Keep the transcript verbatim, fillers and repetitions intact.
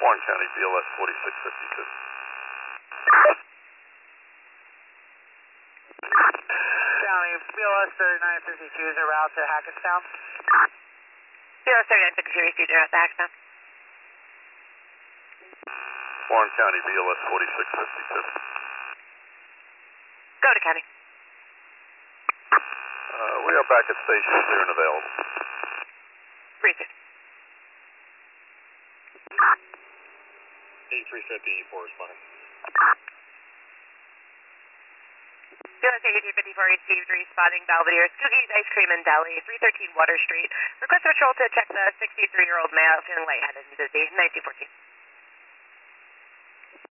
Warren County, B L S forty-six fifty-two. County, B L S thirty-nine fifty-two is a route to Hackettstown. B L S thirty-nine fifty-two received a route to Hackettstown. Warren County, B L S forty-six fifty-two. Go to County. Uh, we are back at station, clear and available. Received. eighty-three fifty for responding. B L S eighty-three fifty-four received, responding Belvedere, Skoogie's Ice Cream and Deli, three thirteen Water Street. Request patrol to check the sixty-three-year-old male feeling lightheaded and dizzy, nineteen fourteen.